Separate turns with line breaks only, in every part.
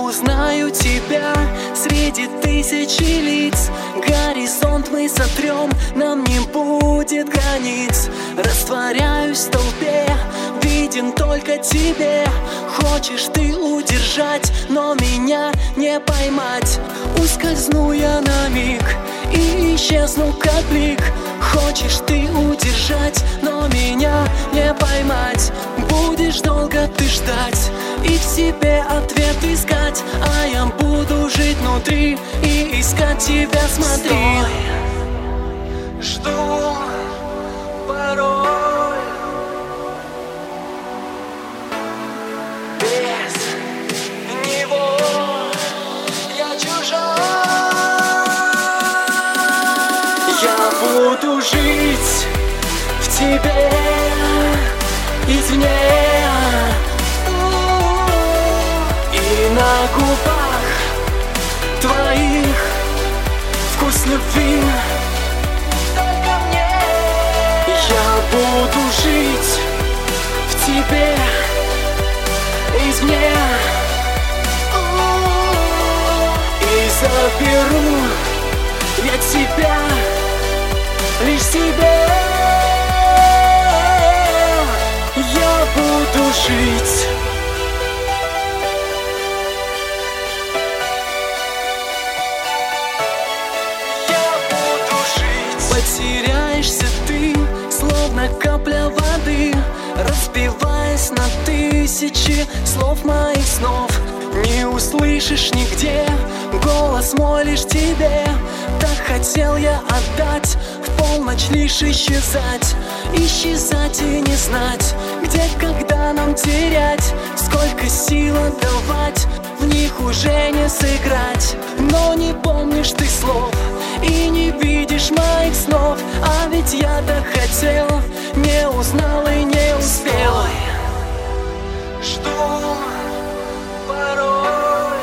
узнаю тебя среди тысячи лиц. Горизонт мы сотрем, нам не будет границ. Растворяюсь в толпе, виден только тебе. Хочешь ты удержать, но меня не поймать. Ускользну я на миг и исчезну как блик. Хочешь ты удержать, но меня не поймать. Будешь долго ты ждать и в себе ответ искать, а я буду жить внутри и искать тебя, смотри. Стой, жду порой. Без него я чужой. Я буду жить в тебе извне. И на губах твоих вкус любви только мне. Я буду жить в тебе извне. И заберу я тебя лишь себе. Я буду жить. Потеряешься ты, словно капля воды, разбиваясь на тысячи слов моих снов. Не услышишь нигде голос мой лишь тебе. Так хотел я отдать, в полночь лишь исчезать. Исчезать и не знать, где, когда нам терять. Сколько сил отдавать, в них уже не сыграть. Но не помнишь ты слов и не видишь моих снов. А ведь я так хотел, не узнал и не успел. Жду порой.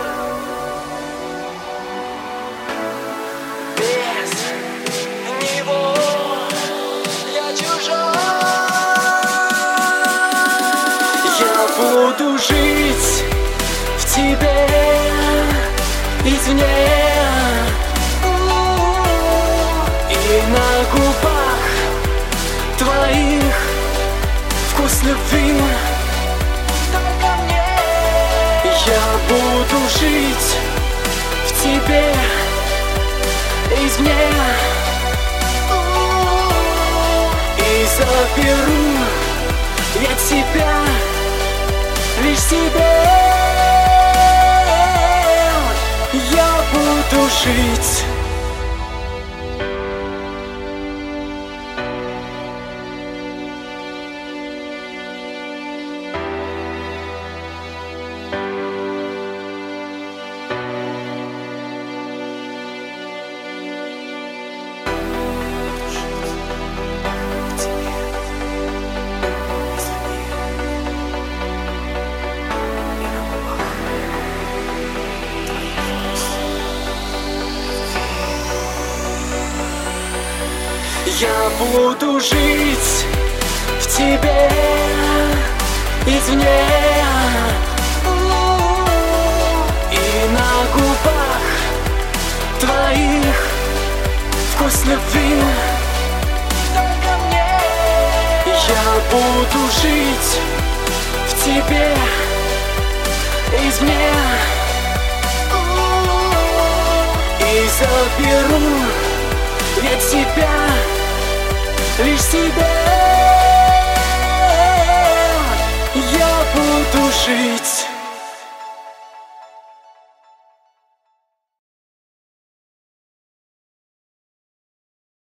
Без него я чужой. Я буду жить в тебе извне. И на губах твоих вкус любви только мне. Я буду жить в тебе извне. И заберу я тебя лишь себе. Я буду жить. Я буду жить в тебе извне. И на губах твоих вкус любви только мне. Я буду жить в тебе извне. И заберу я тебя лишь себе. Я буду жить.